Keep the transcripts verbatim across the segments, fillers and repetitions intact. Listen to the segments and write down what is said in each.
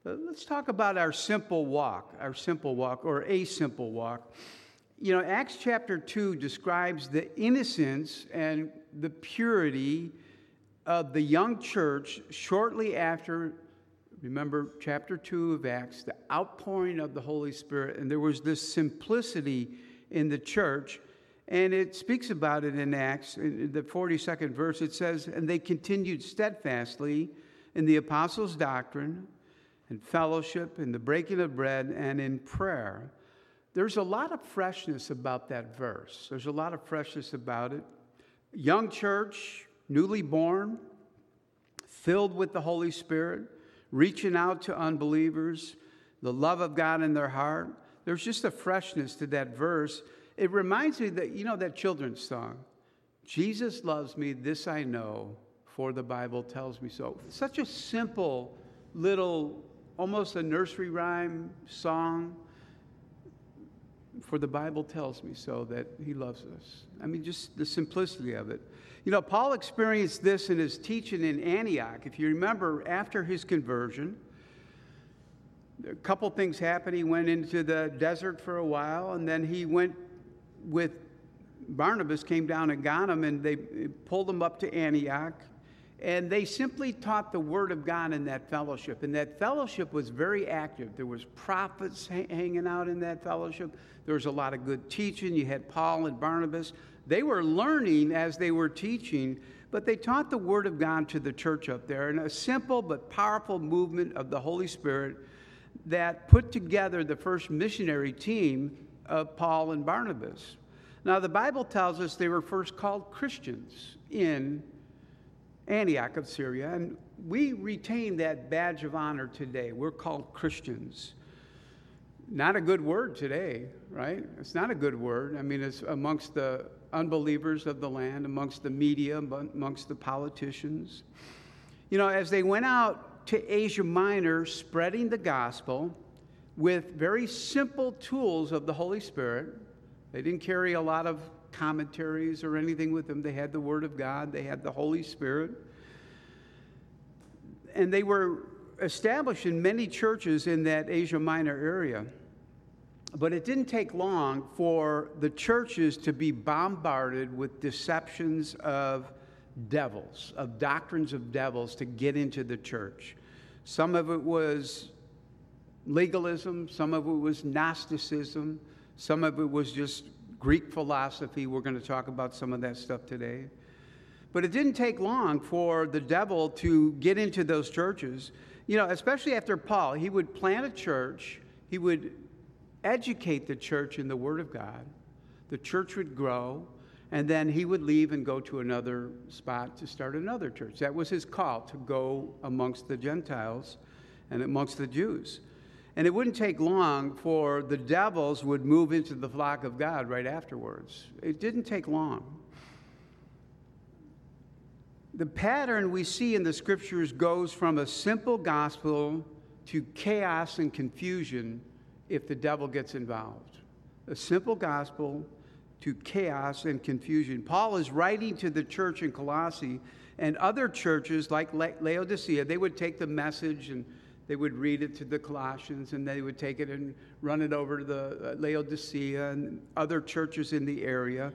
But let's talk about our simple walk, our simple walk, or a simple walk. You know, Acts chapter two describes the innocence and the purity of the young church shortly after, remember chapter two of Acts, the outpouring of the Holy Spirit. And there was this simplicity in the church. And it speaks about it in Acts, in the forty-second verse. It says, and they continued steadfastly in the apostles' doctrine and fellowship, in the breaking of bread, and in prayer. There's a lot of freshness about that verse. There's a lot of freshness about it. Young church, newly born, filled with the Holy Spirit, reaching out to unbelievers, the love of God in their heart. There's just a freshness to that verse. It reminds me that, you know, that children's song, Jesus loves me, this I know, for the Bible tells me so. Such a simple little, almost a nursery rhyme song. For the Bible tells me so, that he loves us. I mean, just the simplicity of it. You know, Paul experienced this in his teaching in Antioch. If you remember, after his conversion, a couple things happened. He went into the desert for a while, and then he went with Barnabas, came down and got him, and they pulled him up to Antioch. And they simply taught the Word of God in that fellowship. And that fellowship was very active. There was prophets ha- hanging out in that fellowship. There was a lot of good teaching. You had Paul and Barnabas. They were learning as they were teaching, but they taught the Word of God to the church up there in a simple but powerful movement of the Holy Spirit that put together the first missionary team of Paul and Barnabas. Now, the Bible tells us they were first called Christians in Antioch of Syria, and we retain that badge of honor today. We're called Christians. Not a good word today, right? It's not a good word. I mean, it's amongst the unbelievers of the land, amongst the media, amongst the politicians. You know, as they went out to Asia Minor spreading the gospel with very simple tools of the Holy Spirit, they didn't carry a lot of commentaries or anything with them. They had the Word of God. They had the Holy Spirit. And they were established in many churches in that Asia Minor area. But it didn't take long for the churches to be bombarded with deceptions of devils, of doctrines of devils to get into the church. Some of it was legalism. Some of it was Gnosticism. Some of it was just Greek philosophy. We're going to talk about some of that stuff today. But it didn't take long for the devil to get into those churches. You know, especially after Paul, he would plant a church. He would educate the church in the Word of God. The church would grow, and then he would leave and go to another spot to start another church. That was his call, to go amongst the Gentiles and amongst the Jews. And it wouldn't take long for the devils would move into the flock of God right afterwards. It didn't take long. The pattern we see in the scriptures goes from a simple gospel to chaos and confusion if the devil gets involved. A simple gospel to chaos and confusion. Paul is writing to the church in Colossae, and other churches like Laodicea, they would take the message and they would read it to the Colossians, and they would take it and run it over to the Laodicea and other churches in the area.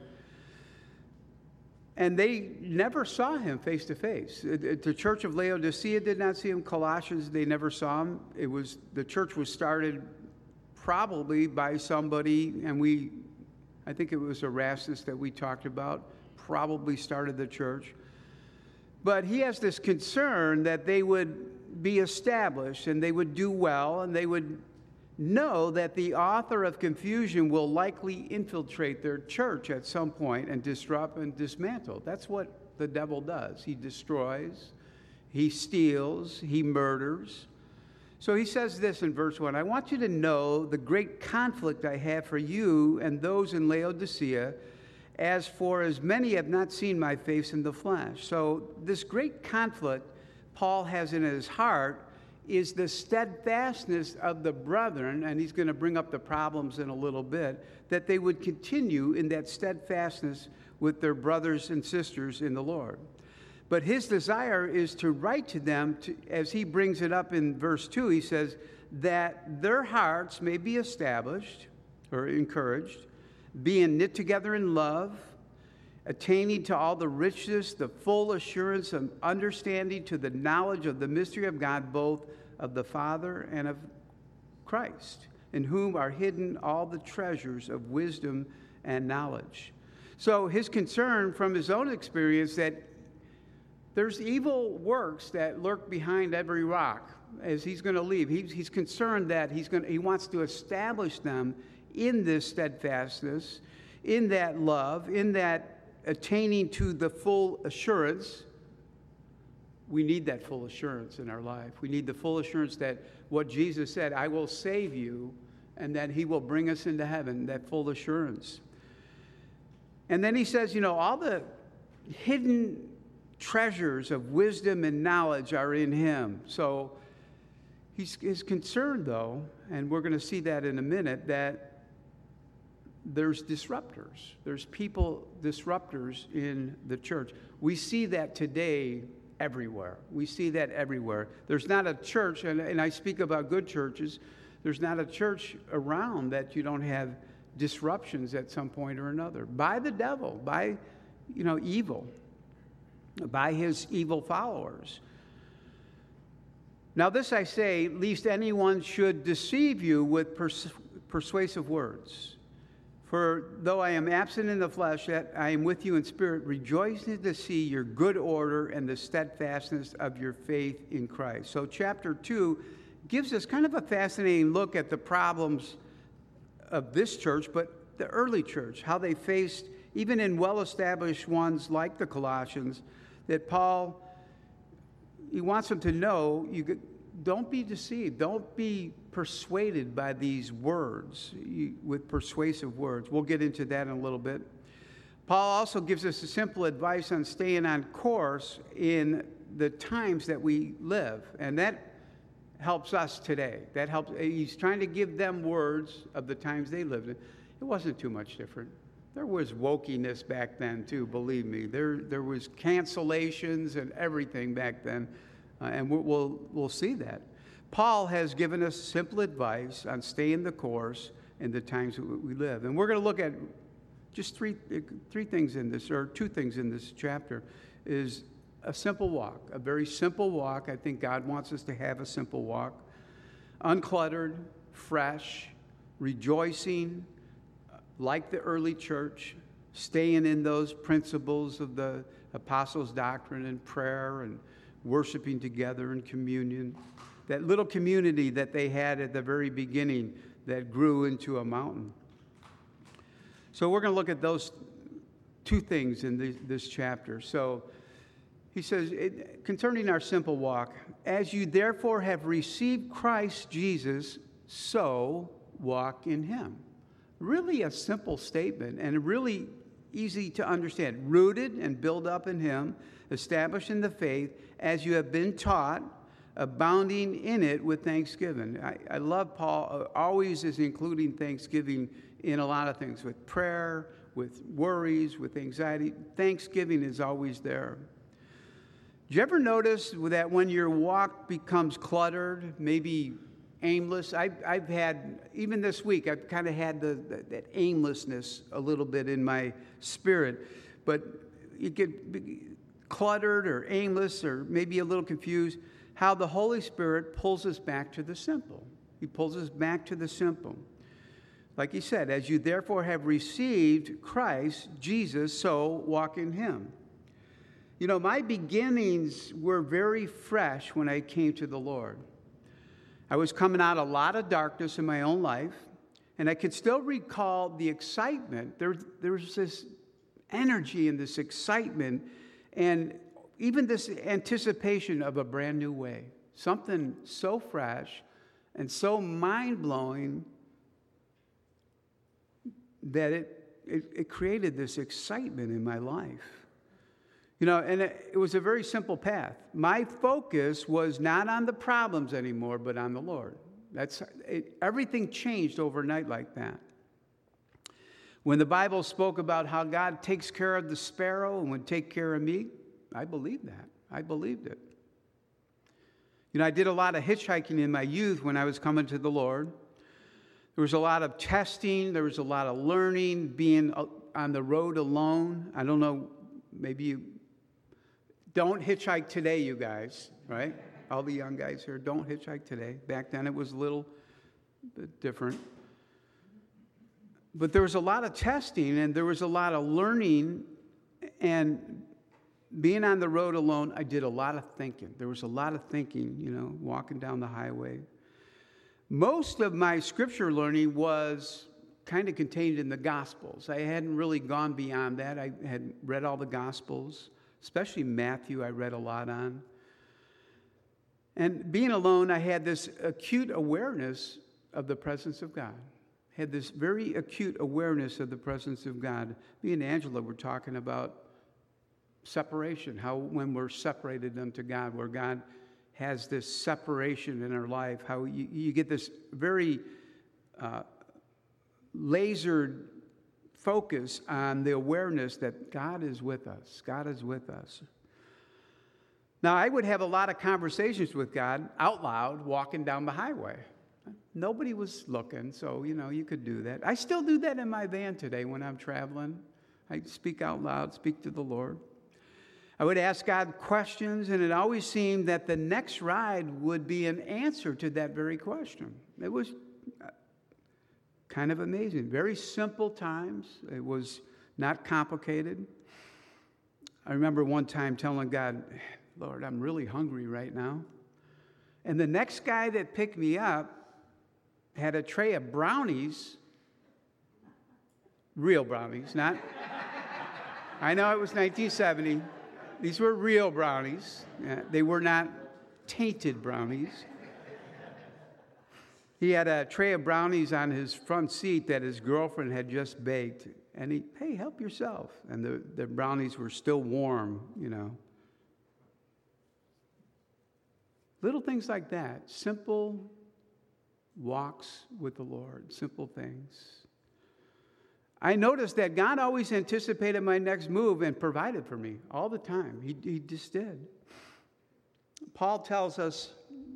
And they never saw him face to face. The church of Laodicea did not see him. Colossians, they never saw him. It was, the church was started probably by somebody, and we, I think it was Erastus that we talked about, probably started the church. But he has this concern that they would be established and they would do well, and they would know that the author of confusion will likely infiltrate their church at some point and disrupt and dismantle. That's what the devil does. He destroys, he steals, he murders. So he says this in verse one, I want you to know the great conflict I have for you and those in Laodicea, as for as many have not seen my face in the flesh. So this great conflict Paul has in his heart is the steadfastness of the brethren, and he's going to bring up the problems in a little bit, that they would continue in that steadfastness with their brothers and sisters in the Lord. But his desire is to write to them, to, as he brings it up in verse two, he says, that their hearts may be established or encouraged, being knit together in love, attaining to all the richness, the full assurance of understanding, to the knowledge of the mystery of God, both of the Father and of Christ, in whom are hidden all the treasures of wisdom and knowledge. So his concern from his own experience that there's evil works that lurk behind every rock as he's going to leave. He's, he's concerned that he's going to, he wants to establish them in this steadfastness, in that love, in that attaining to the full assurance. We need that full assurance in our life. We need the full assurance that what Jesus said, I will save you, and that he will bring us into heaven, that full assurance. And then he says, you know, all the hidden treasures of wisdom and knowledge are in him. So he's, he's concerned, though, and we're going to see that in a minute, that there's disruptors. There's people, disruptors in the church. We see that today everywhere. We see that everywhere. There's not a church, and, and I speak about good churches, there's not a church around that you don't have disruptions at some point or another. By the devil, by, you know, evil. By his evil followers. Now this I say, lest anyone should deceive you with pers- persuasive words. For though I am absent in the flesh, yet I am with you in spirit, rejoicing to see your good order and the steadfastness of your faith in Christ. So chapter two gives us kind of a fascinating look at the problems of this church, but the early church, how they faced, even in well-established ones like the Colossians, that Paul, he wants them to know, you don't be deceived. Don't be persuaded by these words, you, with persuasive words. We'll get into that in a little bit. Paul also gives us a simple advice on staying on course in the times that we live, and that helps us today. That helps. He's trying to give them words of the times they lived in. It wasn't too much different. There was wokeness back then, too, believe me. There there was cancellations and everything back then, uh, and we'll, we'll, we'll see that. Paul has given us simple advice on staying the course in the times that we live. And we're going to look at just three, three things in this, or two things in this chapter, is a simple walk, a very simple walk. I think God wants us to have a simple walk. Uncluttered, fresh, rejoicing, like the early church, staying in those principles of the apostles' doctrine and prayer and worshiping together in communion. That little community that they had at the very beginning that grew into a mountain. So we're going to look at those two things in this, this chapter. So he says, it, concerning our simple walk, as you therefore have received Christ Jesus, so walk in him. Really a simple statement and really easy to understand. Rooted and built up in him, established in the faith, as you have been taught, abounding in it with thanksgiving. I, I love Paul, uh, always is including thanksgiving in a lot of things, with prayer, with worries, with anxiety. Thanksgiving is always there. Do you ever notice that when your walk becomes cluttered, maybe aimless? I've, I've had, even this week, I've kind of had the, the, that aimlessness a little bit in my spirit. But you get be cluttered or aimless or maybe a little confused. How the Holy Spirit pulls us back to the simple. He pulls us back to the simple. Like he said, as you therefore have received Christ, Jesus, so walk in him. You know, my beginnings were very fresh when I came to the Lord. I was coming out of a lot of darkness in my own life, and I could still recall the excitement. There, there was this energy and this excitement, and even this anticipation of a brand new way. Something so fresh and so mind-blowing that it, it, it created this excitement in my life. You know, and it, it was a very simple path. My focus was not on the problems anymore, but on the Lord. That's it, everything changed overnight like that. When the Bible spoke about how God takes care of the sparrow and would take care of me, I believed that. I believed it. You know, I did a lot of hitchhiking in my youth when I was coming to the Lord. There was a lot of testing. There was a lot of learning, being on the road alone. I don't know, maybe you don't hitchhike today, you guys, right? All the young guys here, don't hitchhike today. Back then it was a little bit different. But there was a lot of testing and there was a lot of learning, and being on the road alone, I did a lot of thinking. There was a lot of thinking, you know, walking down the highway. Most of my scripture learning was kind of contained in the Gospels. I hadn't really gone beyond that. I had read all the Gospels, especially Matthew, I read a lot on. And being alone, I had this acute awareness of the presence of God. I had this very acute awareness of the presence of God. Me and Angela were talking about separation, how when we're separated unto God, where God has this separation in our life, how you, you get this very uh, lasered focus on the awareness that God is with us. God is with us. Now, I would have a lot of conversations with God out loud walking down the highway. Nobody was looking, so, you know, you could do that. I still do that in my van today when I'm traveling. I speak out loud, speak to the Lord. I would ask God questions, and it always seemed that the next ride would be an answer to that very question. It was kind of amazing. Very simple times. It was not complicated. I remember one time telling God, Lord, I'm really hungry right now. And the next guy that picked me up had a tray of brownies, real brownies, not, I know it was nineteen seventy. These were real brownies. Uh, they were not tainted brownies. He had a tray of brownies on his front seat that his girlfriend had just baked. And he, hey, help yourself. And the, the brownies were still warm, you know. Little things like that. Simple walks with the Lord. Simple things. I noticed that God always anticipated my next move and provided for me all the time. He, he just did. Paul tells us,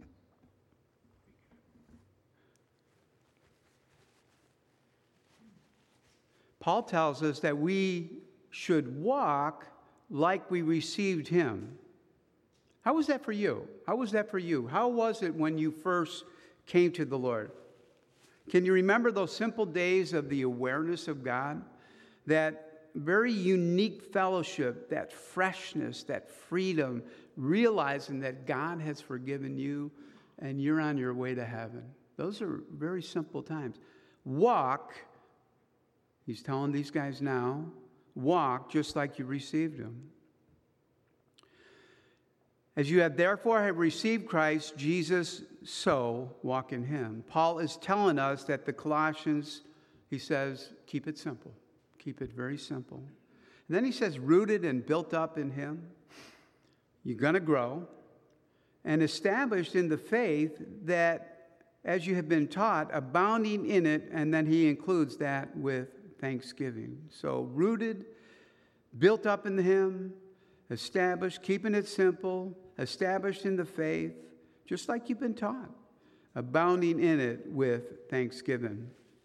Paul tells us that we should walk like we received him. How was that for you? How was that for you? How was it when you first came to the Lord? Can you remember those simple days of the awareness of God? That very unique fellowship, that freshness, that freedom, realizing that God has forgiven you and you're on your way to heaven. Those are very simple times. Walk, he's telling these guys now, walk just like you received him. As you have therefore have received Christ Jesus, so walk in him. Paul is telling us that the Colossians, he says, keep it simple. Keep it very simple. And then he says, rooted and built up in him. You're going to grow. And established in the faith that, as you have been taught, abounding in it. And then he includes that with thanksgiving. So rooted, built up in him, established, keeping it simple, established in the faith, just like you've been taught, abounding in it with thanksgiving.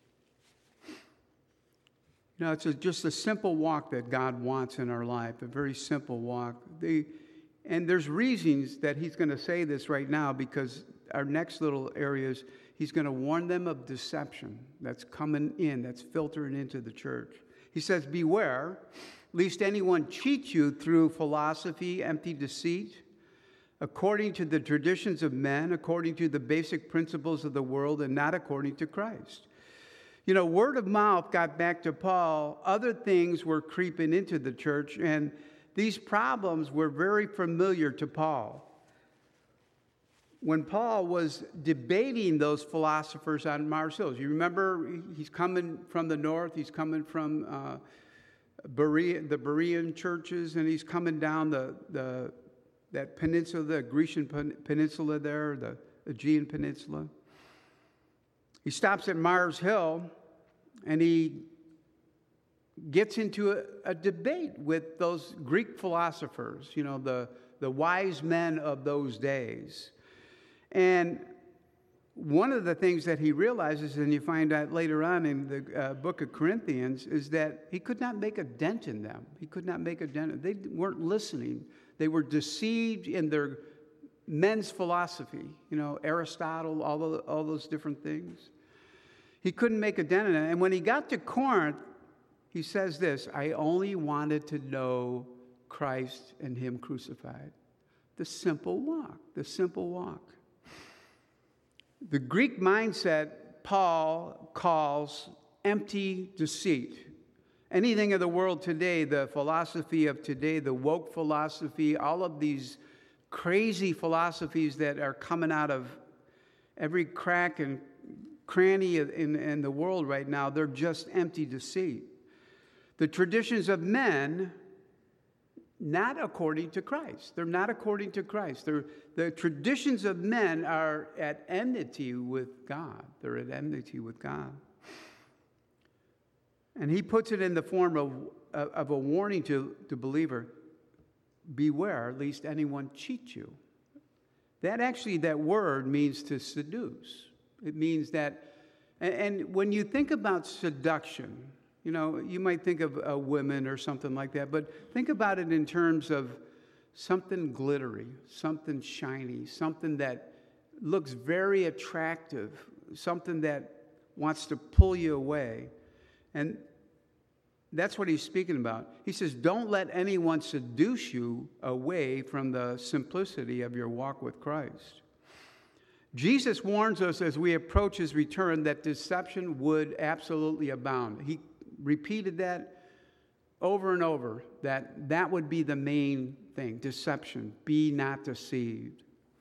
You know, it's a, just a simple walk that God wants in our life, a very simple walk. The, and there's reasons that he's going to say this right now, because our next little areas, he's going to warn them of deception that's coming in, that's filtering into the church. He says, beware, lest anyone cheat you through philosophy, empty deceit, according to the traditions of men, according to the basic principles of the world, and not according to Christ. You know, word of mouth got back to Paul. Other things were creeping into the church, and these problems were very familiar to Paul. When Paul was debating those philosophers on Mars Hill, you remember he's coming from the north, he's coming from uh, Berea, the Berean churches, and he's coming down the, the that peninsula, the Grecian peninsula there, the Aegean Peninsula. He stops at Mars Hill, and he gets into a, a debate with those Greek philosophers, you know, the, the wise men of those days. And one of the things that he realizes, and you find out later on in the uh, book of Corinthians, is that he could not make a dent in them. He could not make a dent. They weren't listening. They were deceived in their men's philosophy, you know, Aristotle, all, the, all those different things. He couldn't make a dent in it. And when he got to Corinth, he says this, I only wanted to know Christ and him crucified. The simple walk, the simple walk. The Greek mindset, Paul calls empty deceit. Anything of the world today, the philosophy of today, the woke philosophy, all of these crazy philosophies that are coming out of every crack and cranny in, in the world right now, they're just empty deceit. The traditions of men, not according to Christ. They're not according to Christ. They're, the traditions of men are at enmity with God. They're at enmity with God. And he puts it in the form of, of a warning to the believer. Beware, lest anyone cheat you. That actually, that word means to seduce. It means that, and, and when you think about seduction, you know, you might think of a woman or something like that, but think about it in terms of something glittery, something shiny, something that looks very attractive, something that wants to pull you away. And that's what he's speaking about. He says, don't let anyone seduce you away from the simplicity of your walk with Christ. Jesus warns us as we approach his return that deception would absolutely abound. He repeated that over and over, that that would be the main thing, deception. Be not deceived.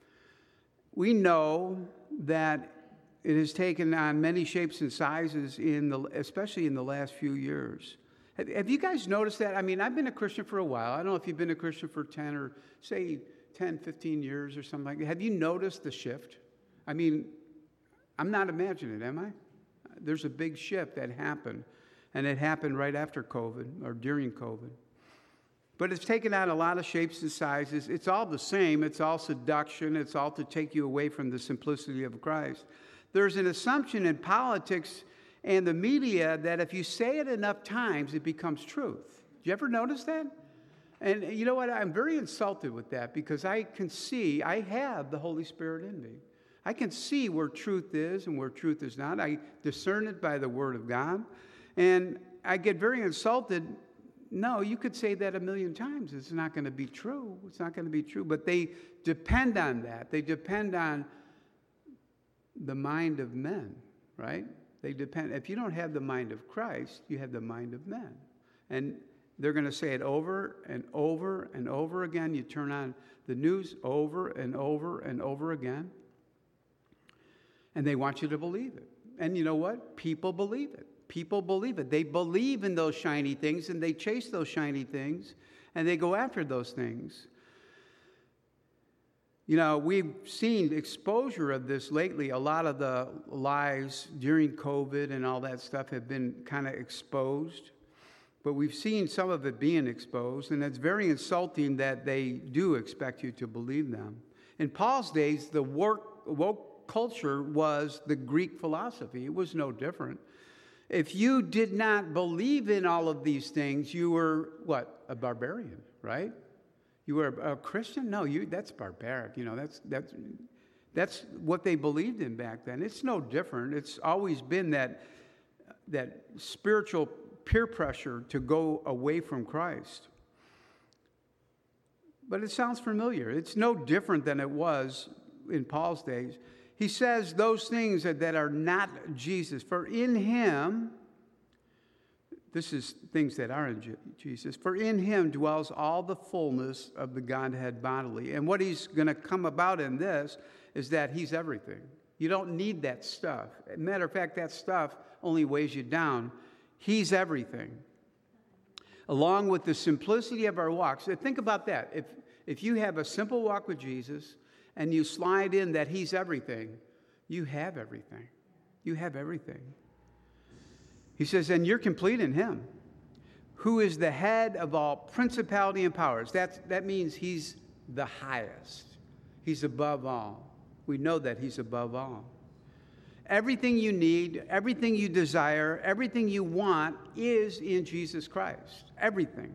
We know that it has taken on many shapes and sizes, in the, especially in the last few years. Have, have you guys noticed that? I mean, I've been a Christian for a while. I don't know if you've been a Christian for ten or, say, ten, fifteen years or something like that. Have you noticed the shift? I mean, I'm not imagining it, am I? There's a big shift that happened. And it happened right after COVID or during COVID. But it's taken on a lot of shapes and sizes. It's all the same. It's all seduction. It's all to take you away from the simplicity of Christ. There's an assumption in politics and the media that if you say it enough times, it becomes truth. Did you ever notice that? And you know what? I'm very insulted with that because I can see, I have the Holy Spirit in me. I can see where truth is and where truth is not. I discern it by the Word of God. And I get very insulted. No, you could say that a million times. It's not going to be true. It's not going to be true. But they depend on that. They depend on the mind of men, right? They depend. If you don't have the mind of Christ, you have the mind of men. And they're going to say it over and over and over again. You turn on the news over and over and over again. And they want you to believe it. And you know what? People believe it. People believe it. They believe in those shiny things, and they chase those shiny things, and they go after those things. You know, we've seen exposure of this lately. A lot of the lies during COVID and all that stuff have been kind of exposed. But we've seen some of it being exposed, and it's very insulting that they do expect you to believe them. In Paul's days, the woke, woke culture was the Greek philosophy. It was no different. If you did not believe in all of these things, you were, what, a barbarian, right? You were a Christian? No, you that's barbaric. You know, that's that's that's what they believed in back then. It's no different. It's always been that that spiritual peer pressure to go away from Christ. But it sounds familiar. It's no different than it was in Paul's days. He says those things that, that are not Jesus. For in him, this is things that are in Jesus. For in him dwells all the fullness of the Godhead bodily. And what he's going to come about in this is that he's everything. You don't need that stuff. Matter of fact, that stuff only weighs you down. He's everything. Along with the simplicity of our walks. Think about that. If, if you have a simple walk with Jesus, and you slide in that he's everything, you have everything. You have everything. He says, and you're complete in him. who is the head of all principality and powers. That's, that means he's the highest. He's above all. We know that he's above all. Everything you need, everything you desire, everything you want is in Jesus Christ. Everything.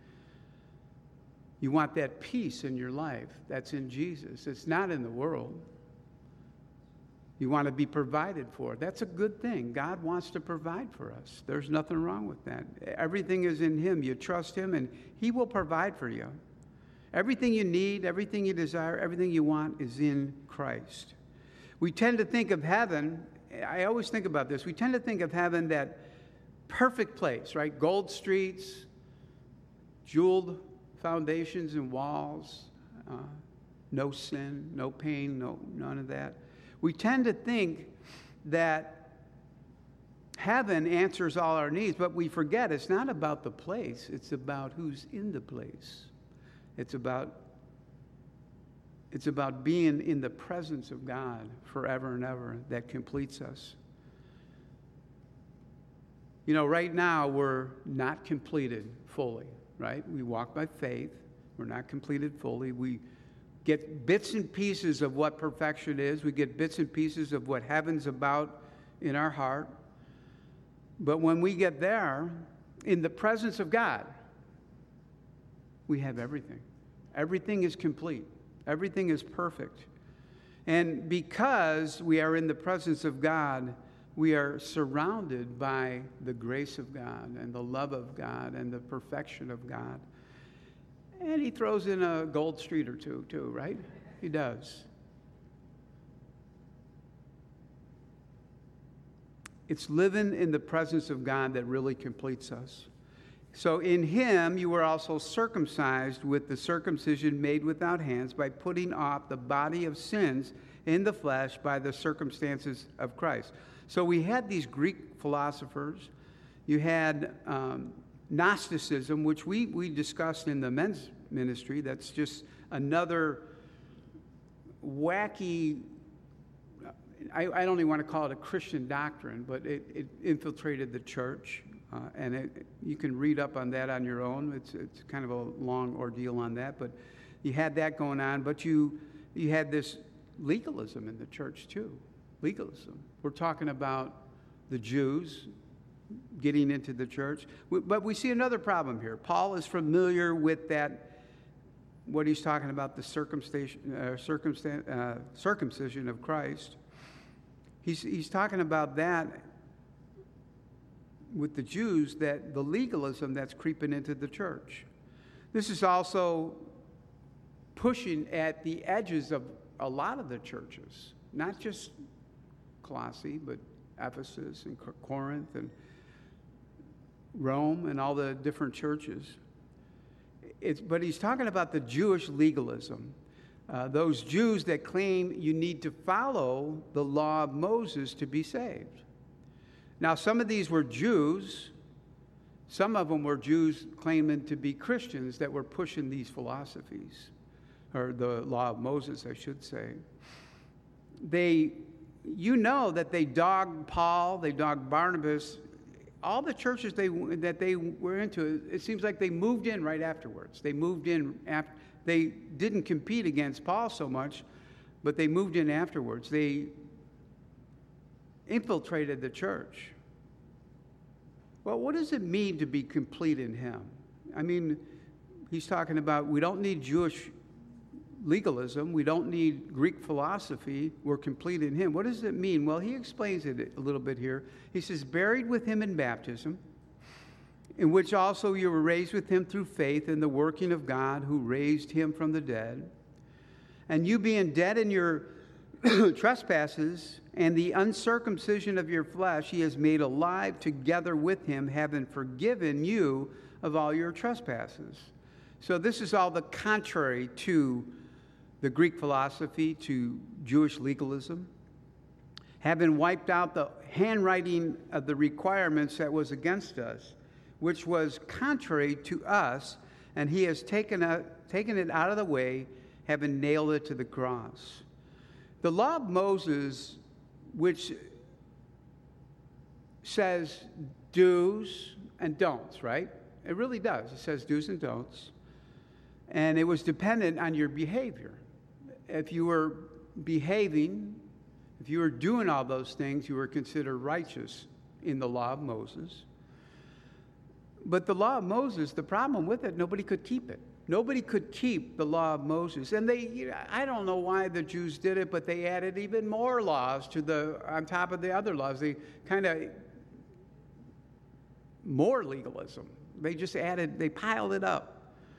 You want that peace in your life. That's in Jesus. It's not in the world. You want to be provided for. That's a good thing. God wants to provide for us. There's nothing wrong with that. Everything is in him. You trust him, and he will provide for you. Everything you need, everything you desire, everything you want is in Christ. We tend to think of heaven, I always think about this, we tend to think of heaven, that perfect place, right? Gold streets, jeweled foundations and walls, uh, no sin, no pain, no none of that. We tend to think that heaven answers all our needs, but we forget it's not about the place. It's about who's in the place. It's about, it's about being in the presence of God forever and ever that completes us. You know, right now we're not completed fully, right? We walk by faith. We're not completed fully. We get bits and pieces of what perfection is. We get bits and pieces of what heaven's about in our heart. But when we get there, in the presence of God, we have everything. Everything is complete. Everything is perfect. And because we are in the presence of God, we are surrounded by the grace of God and the love of God and the perfection of God. And he throws in a gold street or two, too, right? He does. It's living in the presence of God that really completes us. So in him you were also circumcised with the circumcision made without hands, by putting off the body of sins in the flesh by the circumstances of Christ. So we had these Greek philosophers. You had um, Gnosticism, which we, we discussed in the men's ministry. That's just another wacky, I, I don't even want to call it a Christian doctrine, but it, it infiltrated the church. Uh, and it, you can read up on that on your own. It's, it's kind of a long ordeal on that. But you had that going on. But you, you had this legalism in the church too. Legalism. We're talking about the Jews getting into the church. But we see another problem here. Paul is familiar with that, what he's talking about, the circumcision, uh, circumstan- uh, circumcision of Christ. He's, he's talking about that with the Jews, that the legalism that's creeping into the church. This is also pushing at the edges of a lot of the churches, not just Colossae, but Ephesus and Corinth and Rome and all the different churches. It's, but he's talking about the Jewish legalism. Uh, those Jews that claim you need to follow the law of Moses to be saved. Now, some of these were Jews. Some of them were Jews claiming to be Christians that were pushing these philosophies, or the law of Moses, I should say. They, you know that they dogged Paul, they dogged Barnabas. All the churches they, that they were into, it seems like they moved in right afterwards. They moved in after, they didn't compete against Paul so much, but they moved in afterwards. They infiltrated the church. Well, what does it mean to be complete in him? I mean, he's talking about we don't need Jewish legalism. We don't need Greek philosophy. We're complete in him. What does it mean? Well, he explains it a little bit here. He says, buried with him in baptism, in which also you were raised with him through faith in the working of God who raised him from the dead. And you being dead in your trespasses and the uncircumcision of your flesh, he has made alive together with him, having forgiven you of all your trespasses. So this is all the contrary to the Greek philosophy, to Jewish legalism. Having wiped out the handwriting of the requirements that was against us, which was contrary to us, and he has taken it, taken it out of the way, having nailed it to the cross. The law of Moses, which says do's and don'ts, right? It really does. It says do's and don'ts. And it was dependent on your behavior. If you were behaving, if you were doing all those things, you were considered righteous in the law of Moses. But the law of Moses, the problem with it, nobody could keep it. Nobody could keep the law of Moses. And they, you know, I don't know why the Jews did it, but they added even more laws to the, on top of the other laws. They kind of, more legalism. They just added, they piled it up.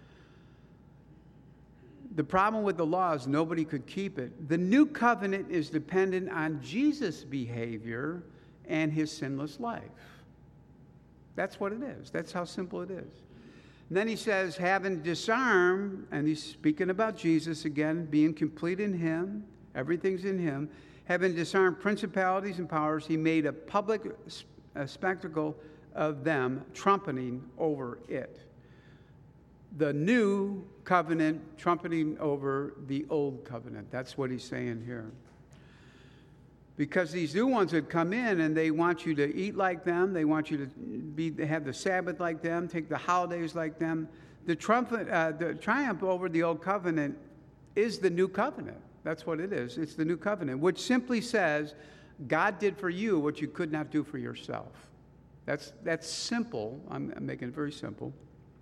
The problem with the law is nobody could keep it. The new covenant is dependent on Jesus' behavior and his sinless life. That's what it is. That's how simple it is. And then he says, having disarmed, and he's speaking about Jesus again, being complete in him, everything's in him, having disarmed principalities and powers, he made a public a spectacle of them, trumpeting over it. The new covenant trumpeting over the old covenant. That's what he's saying here. Because these new ones had come in and they want you to eat like them. They want you to be have the Sabbath like them, take the holidays like them. The, trumpet, uh, the triumph over the old covenant is the new covenant. That's what it is. It's the new covenant, which simply says God did for you what you could not do for yourself. That's, that's simple. I'm, I'm making it very simple.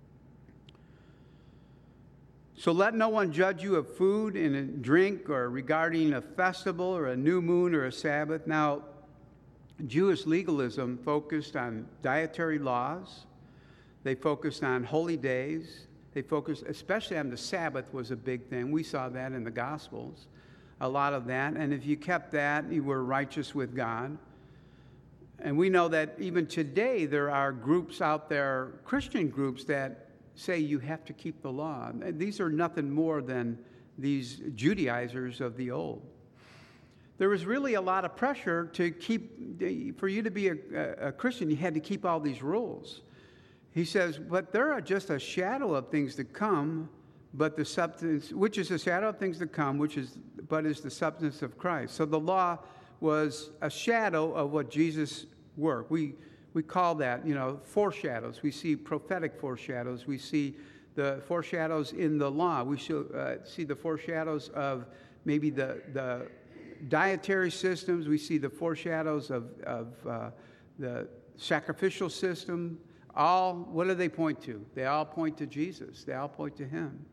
So let no one judge you of food and drink or regarding a festival or a new moon or a Sabbath. Now, Jewish legalism focused on dietary laws. They focused on holy days. They focused, especially on the Sabbath was a big thing. We saw that in the Gospels, a lot of that. And if you kept that, you were righteous with God. And we know that even today there are groups out there, Christian groups, that say you have to keep the law. And these are nothing more than these Judaizers of the old. There was really a lot of pressure to keep, for you to be a, a Christian, you had to keep all these rules. He says, but there are just a shadow of things to come, but the substance, which is a shadow of things to come, which is, but is the substance of Christ. So the law was a shadow of what Jesus worked. We We call that, you know, foreshadows. We see prophetic foreshadows. We see the foreshadows in the law. We should, uh, see the foreshadows of maybe the, the dietary systems. We see the foreshadows of, of uh, the sacrificial system. All, what do they point to? They all point to Jesus. They all point to him.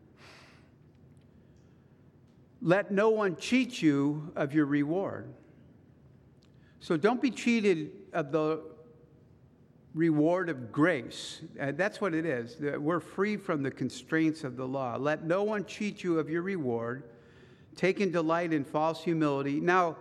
Let no one cheat you of your reward. So don't be cheated of the reward of grace. Uh, that's what it is. We're free from the constraints of the law. Let no one cheat you of your reward, taking delight in false humility. Now,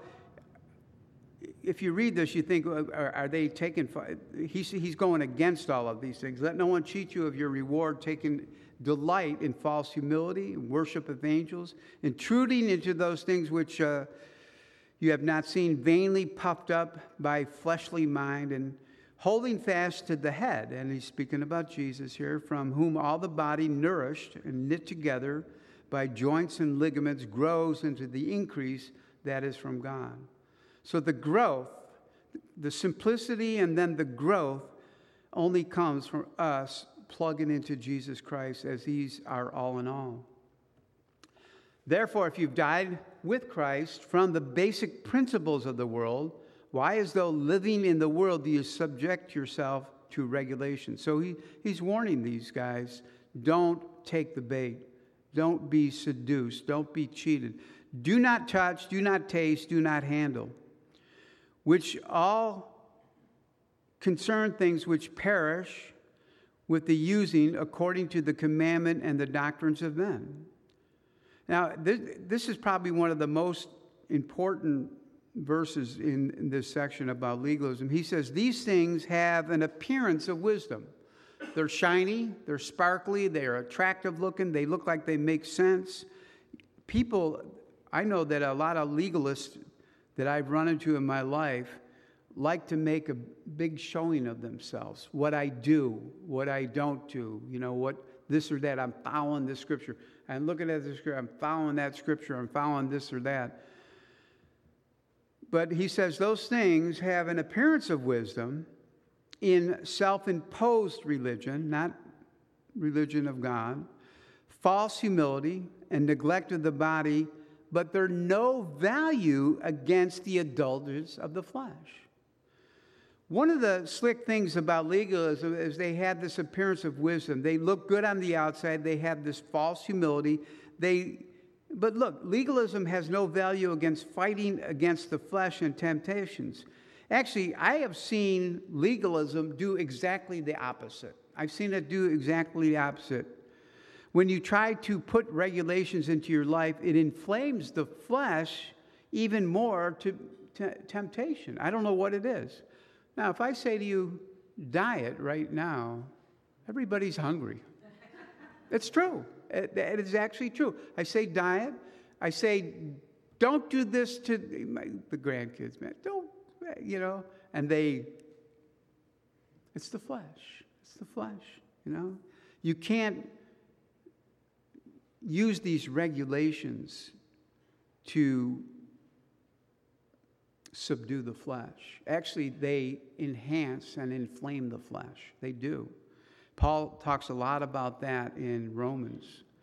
if you read this, you think, are, are they taking, he's, he's going against all of these things. Let no one cheat you of your reward, taking delight in false humility, worship of angels, intruding into those things which uh, you have not seen, vainly puffed up by fleshly mind, and holding fast to the head, and he's speaking about Jesus here, from whom all the body, nourished and knit together by joints and ligaments, grows into the increase that is from God. So the growth, the simplicity and then the growth only comes from us plugging into Jesus Christ as he's our all in all. Therefore, if you've died with Christ from the basic principles of the world, why, as though living in the world, do you subject yourself to regulation? So he, he's warning these guys, don't take the bait. Don't be seduced. Don't be cheated. Do not touch, do not taste, do not handle, which all concern things which perish with the using according to the commandment and the doctrines of men. Now, this, this is probably one of the most important verses in, in this section about legalism. He says, these things have an appearance of wisdom. They're shiny, they're sparkly, they're attractive looking, they look like they make sense. People, I know that a lot of legalists that I've run into in my life like to make a big showing of themselves. What I do, what I don't do, you know, what this or that. I'm following this scripture. I'm looking at this scripture. I'm following that scripture. I'm following this or that. But he says those things have an appearance of wisdom in self-imposed religion, not religion of God, false humility, and neglect of the body, but they're no value against the indulgence of the flesh. One of the slick things about legalism is they have this appearance of wisdom. They look good on the outside. They have this false humility. They, but look, legalism has no value against fighting against the flesh and temptations. Actually, I have seen legalism do exactly the opposite. I've seen it do exactly the opposite. When you try to put regulations into your life, it inflames the flesh even more to t- temptation. I don't know what it is. Now, if I say to you, diet right now, everybody's hungry. It's true. It, it is actually true. I say diet. I say, don't do this to my, the grandkids, man. Don't, you know, and they, it's the flesh. It's the flesh, you know. You can't use these regulations to subdue the flesh. Actually, they enhance and inflame the flesh. They do. Paul talks a lot about that in Romans.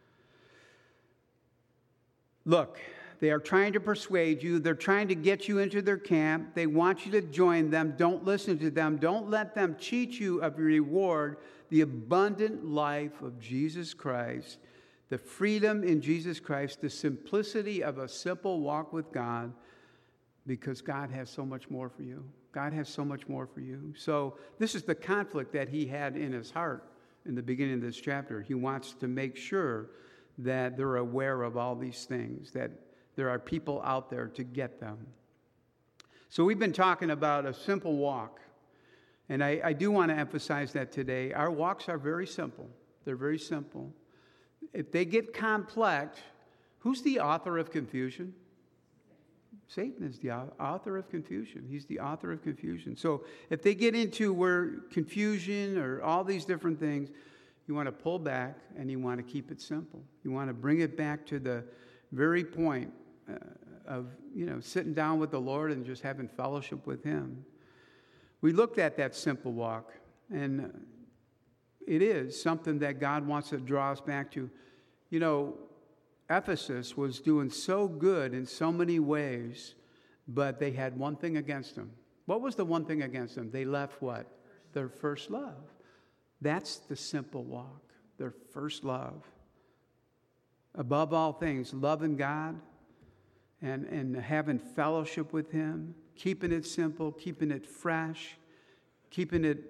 Look, they are trying to persuade you. They're trying to get you into their camp. They want you to join them. Don't listen to them. Don't let them cheat you of your reward, the abundant life of Jesus Christ, the freedom in Jesus Christ, the simplicity of a simple walk with God, because God has so much more for you. God has so much more for you. So this is the conflict that he had in his heart in the beginning of this chapter. He wants to make sure that they're aware of all these things, that there are people out there to get them. So we've been talking about a simple walk, and I, I do want to emphasize that today. Our walks are very simple. They're very simple. If they get complex, who's the author of confusion? Satan is the author of confusion. He's the author of confusion. So if they get into where confusion or all these different things, you want to pull back and you want to keep it simple. You want to bring it back to the very point uh, of, you know, sitting down with the Lord and just having fellowship with him. We looked at that simple walk, and it is something that God wants to draw us back to. You know, Ephesus was doing so good in so many ways, but they had one thing against them. What was the one thing against them? They left what? Their first love. That's the simple walk, their first love. Above all things, loving God and, and having fellowship with him, keeping it simple, keeping it fresh, keeping it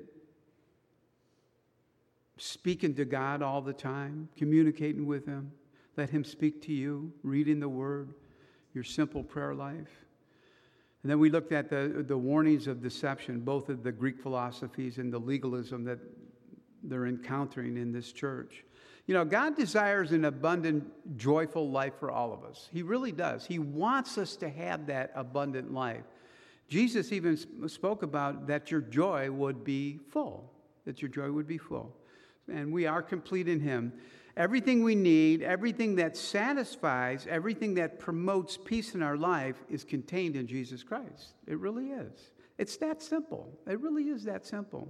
speaking to God all the time, communicating with him. Let him speak to you, reading the word, your simple prayer life. And then we looked at the, the warnings of deception, both of the Greek philosophies and the legalism that they're encountering in this church. You know, God desires an abundant, joyful life for all of us. He really does. He wants us to have that abundant life. Jesus even spoke about that your joy would be full, that your joy would be full. And we are complete in him. Everything we need, everything that satisfies, everything that promotes peace in our life is contained in Jesus Christ. It really is. It's that simple. It really is that simple.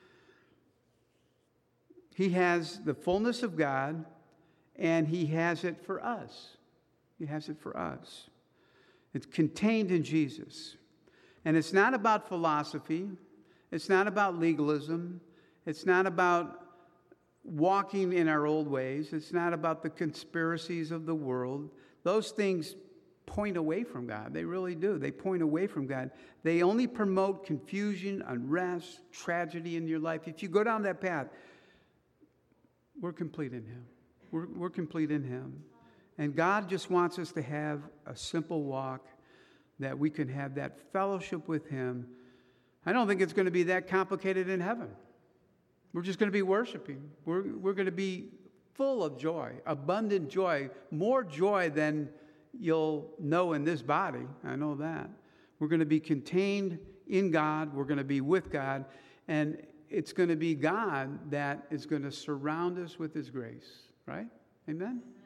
He has the fullness of God, and he has it for us. He has it for us. It's contained in Jesus. And it's not about philosophy. It's not about legalism. It's not about walking in our old ways. It's not about the conspiracies of the world. Those things point away from God. They really do. They point away from God. They only promote confusion, unrest, tragedy in your life. If you go down that path, we're complete in him. We're, we're complete in him. And God just wants us to have a simple walk, that we can have that fellowship with him. I don't think it's going to be that complicated in heaven. We're just going to be worshiping. We're, we're going to be full of joy, abundant joy, more joy than you'll know in this body. I know that. We're going to be contained in God. We're going to be with God. And it's going to be God that is going to surround us with his grace, right? Amen?